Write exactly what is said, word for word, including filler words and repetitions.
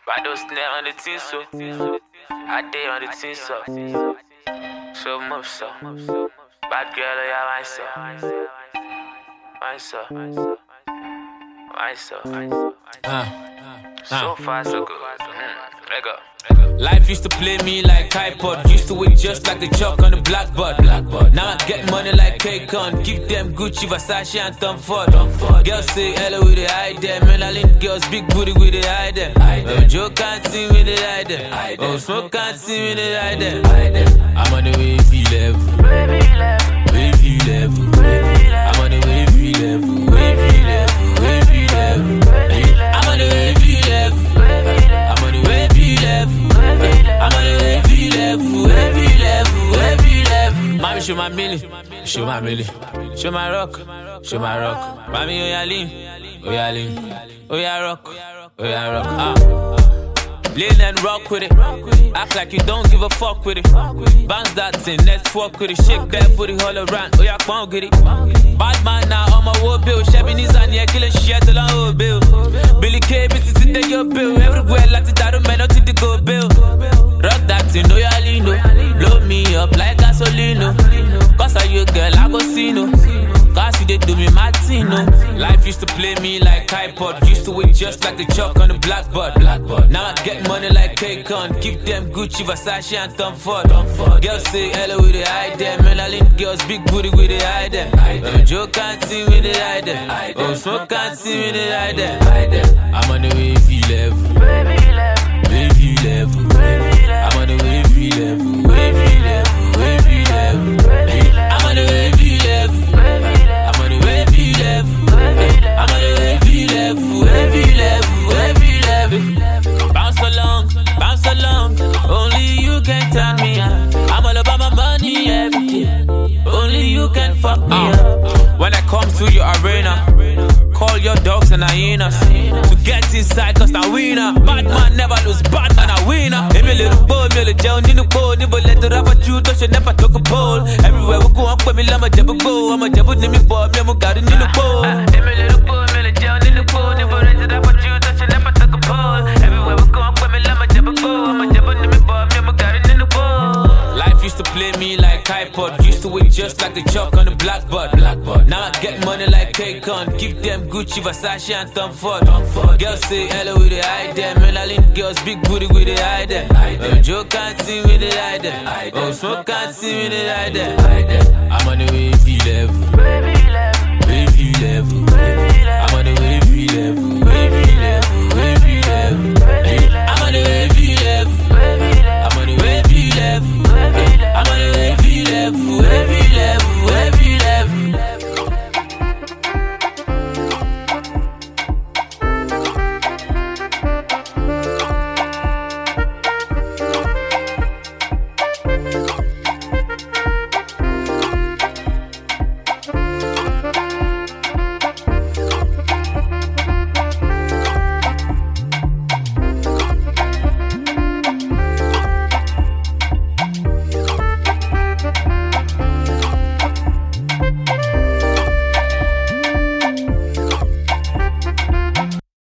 But those snare on the team, so I day on the team, so so move, so bad girl, yeah, myself, myself, myself. Uh, So uh. far, so good. Mm, let go. Life used to play me like iPod. Used to wait just like the chalk on the blackboard. Now I get money like K-Con. Give them Gucci, Versace and Tom Ford. Girls say hello with the hide them. Melanin girls big booty with the hide them. Oh, Joe can't see with the hide them. Oh, Smoke can't see with the hide them. I'm on the wavy level. Wavy level. I'm on the wavy level. Wavy level. Wavy level. I'm on the wavy level. I'm on the wavy level. I'm on the wavy level, wavy level, wavy level. Mommy, show my milli, show my milli, show my rock, show my rock. Mommy, oh yeah, lean, oh yeah, lean, oh yeah, rock, oh yeah, rock. Ah. Lean and rock with it. Act like you don't give a fuck with it. Bounce that thing, let's walk with it. Shake that booty all around. Oh yeah, come on, get it. Bad man now on my war bill. Shabby knees and yeah, killing shit till I owe bill. Billy K, bitches in the your bill. Everywhere like the dado man, not to the go bill. Rock that thing, oh yeah, lean. Blow me up like gasolino. Cause I you girl, I go see no. Cause you did do me Martino. Life used to play me like iPod. Used to wait just like the chalk on the blackboard. Now I get money like K-Con. Give them Gucci, Versace and Tom Ford. Girls say hello with the hide them. Melanin girls big booty with the hide them. Oh, Joe can't see with the hide them. Oh, Smoke can't see with the hide them. I'm on the wavy level. Wavy level. I'm on the wavy level. Wavy level. Wavy level. I'm on the wavy level. I'm on the wavy level. I'm on the wavy level. Wavy level. Wavy level. Bounce along, bounce along. Only you can turn me on. I'm all about my money every day. Only you can fuck me uh, up. When I come to your arena, call your dogs and hyenas to get inside, cause now winner. Bad man never lose, bad man a winner. Hey, me little boy, me little Joe, in the boat, never let the rapper you touch, you never took a pole. Everywhere we go, I'm with me, I'm a jabba go. I'm a jabba, name me boy, me, I'm got it in the boat. Hey, me little boy, me little Joe, in the boat, never let the rapper you touch, you never took a pole. Everywhere we go, I'm with me, I'm a jabba go. I'm a jabba, name me boy, me, I'm got it in the boat. Life used to play me like iPod. Used to wait just like the chalk on the blackboard. Now I get money like K-Con. Give them Gucci, Versace and Tom Ford. Girls say hello with the hide them. Melanin girls big booty with the hide them. Oh, Joe can't see with the hide them. Oh, Smoke can't see with the hide them. I'm on the wavy level. Wavy level. I'm on the wavy level.